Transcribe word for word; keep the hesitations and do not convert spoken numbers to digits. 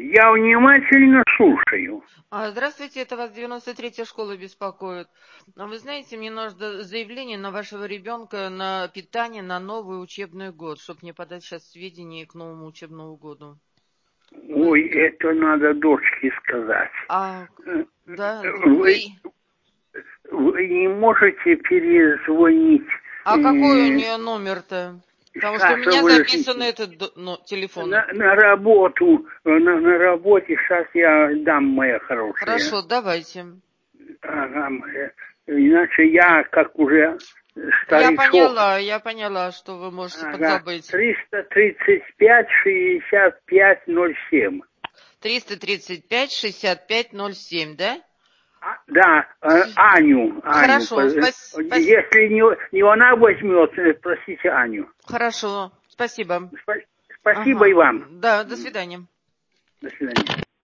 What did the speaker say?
Я внимательно слушаю. А, Здравствуйте, это вас девяносто третья школа беспокоит. А Вы знаете, мне нужно заявление на вашего ребенка на питание на новый учебный год, чтобы мне подать сейчас сведения к новому учебному году. Вы- Ой, это надо дочке сказать. А, да, Вы, вы... вы не можете перезвонить. А какой у э, нее номер-то? Потому что у Сейчас меня записан выясните. этот д- ну, телефон. На, на работу, на, на работе сейчас я дам, моя хорошая. Хорошо, давайте. Ага, моя. Иначе я, как уже Я старичок. поняла, я поняла, что вы можете Ага, подзабыть. триста тридцать пять шестьдесят пять ноль семь. триста тридцать пять шестьдесят пять ноль семь, да? А, да, э, Аню, Аню. Хорошо, По- спас- спас- Если не, не она возьмет, э, спросите Аню. хорошо, спасибо. Спа- Спасибо и Ага, вам. да, до М, свидания. До свидания.